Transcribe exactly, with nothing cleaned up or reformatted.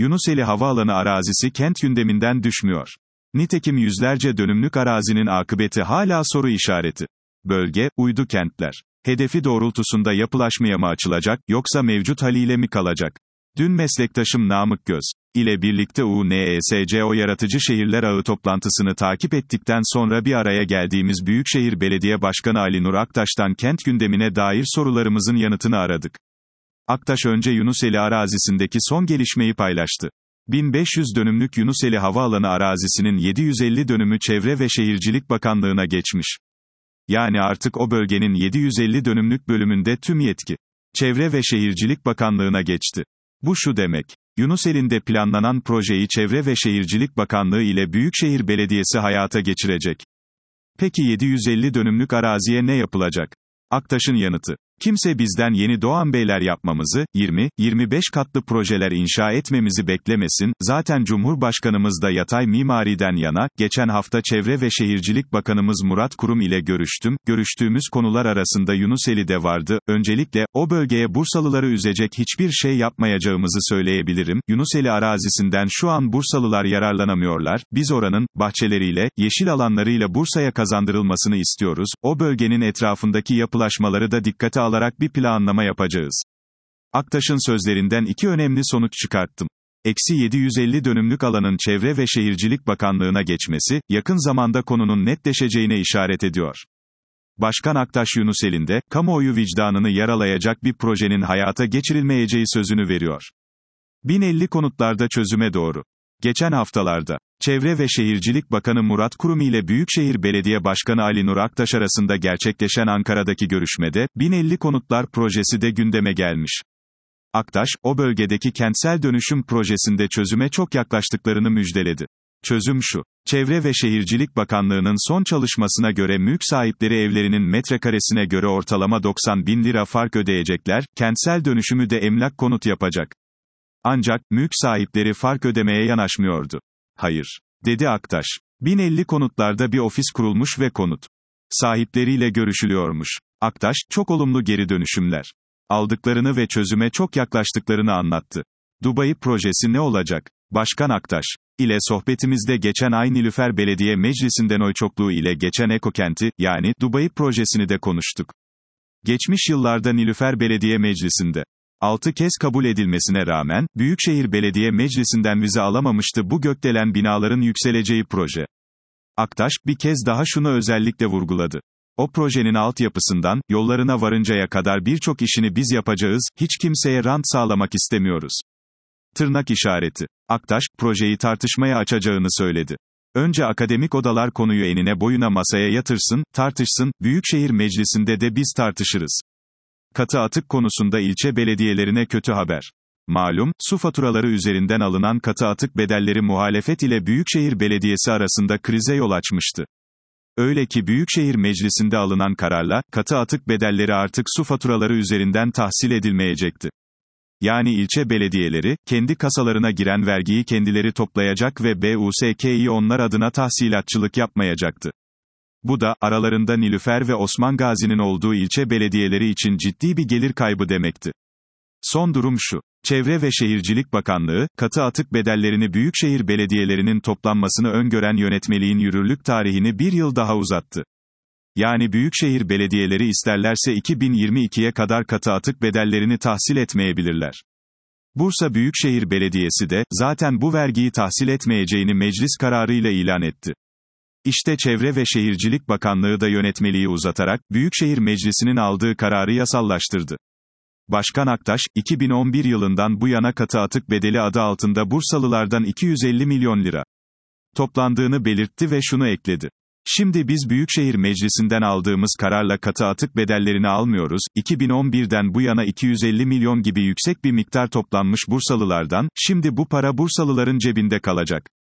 Yunuseli Havaalanı arazisi kent gündeminden düşmüyor. Nitekim yüzlerce dönümlük arazinin akıbeti hala soru işareti. Bölge, uydu kentler. Hedefi doğrultusunda yapılaşmaya mı açılacak, yoksa mevcut haliyle mi kalacak? Dün meslektaşım Namık Göz ile birlikte U N E S C O Yaratıcı Şehirler Ağı toplantısını takip ettikten sonra bir araya geldiğimiz Büyükşehir Belediye Başkanı Ali Nur Aktaş'tan kent gündemine dair sorularımızın yanıtını aradık. Aktaş önce Yunuseli arazisindeki son gelişmeyi paylaştı. bin beş yüz dönümlük Yunuseli Havaalanı arazisinin yedi yüz elli dönümü Çevre ve Şehircilik Bakanlığı'na geçmiş. Yani artık o bölgenin yedi yüz elli dönümlük bölümünde tüm yetki Çevre ve Şehircilik Bakanlığı'na geçti. Bu şu demek: Yunuseli'nde planlanan projeyi Çevre ve Şehircilik Bakanlığı ile Büyükşehir Belediyesi hayata geçirecek. Peki yedi yüz elli dönümlük araziye ne yapılacak? Aktaş'ın yanıtı: Kimse bizden yeni Doğan Beyler yapmamızı, yirmi yirmi beş katlı projeler inşa etmemizi beklemesin, zaten Cumhurbaşkanımız da yatay mimariden yana. Geçen hafta Çevre ve Şehircilik Bakanımız Murat Kurum ile görüştüm, görüştüğümüz konular arasında Yunuseli de vardı. Öncelikle, o bölgeye Bursalıları üzecek hiçbir şey yapmayacağımızı söyleyebilirim. Yunuseli arazisinden şu an Bursalılar yararlanamıyorlar, biz oranın, bahçeleriyle, yeşil alanlarıyla Bursa'ya kazandırılmasını istiyoruz, o bölgenin etrafındaki yapılaşmaları da dikkate alarak bir planlama yapacağız. Aktaş'ın sözlerinden iki önemli sonuç çıkarttım. Eksi yedi yüz elli dönümlük alanın Çevre ve Şehircilik Bakanlığı'na geçmesi, yakın zamanda konunun netleşeceğine işaret ediyor. Başkan Aktaş Yunuseli'nde, kamuoyu vicdanını yaralayacak bir projenin hayata geçirilmeyeceği sözünü veriyor. bin elli konutlarda çözüme doğru. Geçen haftalarda, Çevre ve Şehircilik Bakanı Murat Kurum ile Büyükşehir Belediye Başkanı Ali Nur Aktaş arasında gerçekleşen Ankara'daki görüşmede, bin elli konutlar projesi de gündeme gelmiş. Aktaş, o bölgedeki kentsel dönüşüm projesinde çözüme çok yaklaştıklarını müjdeledi. Çözüm şu: Çevre ve Şehircilik Bakanlığı'nın son çalışmasına göre mülk sahipleri evlerinin metrekaresine göre ortalama doksan bin lira fark ödeyecekler, kentsel dönüşümü de emlak konut yapacak. Ancak, mülk sahipleri fark ödemeye yanaşmıyordu. Hayır, dedi Aktaş. bin elli konutlarda bir ofis kurulmuş ve konut sahipleriyle görüşülüyormuş. Aktaş, çok olumlu geri dönüşümler aldıklarını ve çözüme çok yaklaştıklarını anlattı. Dubai projesi ne olacak? Başkan Aktaş ile sohbetimizde geçen ay Nilüfer Belediye Meclisi'nden oy çokluğu ile geçen Ekokent'i, yani Dubai projesini de konuştuk. Geçmiş yıllarda Nilüfer Belediye Meclisi'nde altı kez kabul edilmesine rağmen, Büyükşehir Belediye Meclisi'nden vize alamamıştı bu gökdelen binaların yükseleceği proje. Aktaş, bir kez daha şunu özellikle vurguladı. O projenin altyapısından, yollarına varıncaya kadar birçok işini biz yapacağız, hiç kimseye rant sağlamak istemiyoruz. Tırnak işareti. Aktaş, projeyi tartışmaya açacağını söyledi. Önce akademik odalar konuyu enine boyuna masaya yatırsın, tartışsın, Büyükşehir Meclisi'nde de biz tartışırız. Katı atık konusunda ilçe belediyelerine kötü haber. Malum, su faturaları üzerinden alınan katı atık bedelleri muhalefet ile Büyükşehir Belediyesi arasında krize yol açmıştı. Öyle ki Büyükşehir Meclisi'nde alınan kararla, katı atık bedelleri artık su faturaları üzerinden tahsil edilmeyecekti. Yani ilçe belediyeleri, kendi kasalarına giren vergiyi kendileri toplayacak ve B U S K'yi onlar adına tahsilatçılık yapmayacaktı. Bu da, aralarında Nilüfer ve Osman Gazi'nin olduğu ilçe belediyeleri için ciddi bir gelir kaybı demekti. Son durum şu: Çevre ve Şehircilik Bakanlığı, katı atık bedellerini büyükşehir belediyelerinin toplanmasını öngören yönetmeliğin yürürlük tarihini bir yıl daha uzattı. Yani büyükşehir belediyeleri isterlerse iki bin yirmi ikiye kadar katı atık bedellerini tahsil etmeyebilirler. Bursa Büyükşehir Belediyesi de, zaten bu vergiyi tahsil etmeyeceğini meclis kararıyla ilan etti. İşte Çevre ve Şehircilik Bakanlığı da yönetmeliği uzatarak, Büyükşehir Meclisi'nin aldığı kararı yasallaştırdı. Başkan Aktaş, iki bin on bir yılından bu yana katı atık bedeli adı altında Bursalılardan iki yüz elli milyon lira toplandığını belirtti ve şunu ekledi. Şimdi biz Büyükşehir Meclisi'nden aldığımız kararla katı atık bedellerini almıyoruz, iki bin on birden bu yana iki yüz elli milyon gibi yüksek bir miktar toplanmış Bursalılardan, şimdi bu para Bursalıların cebinde kalacak.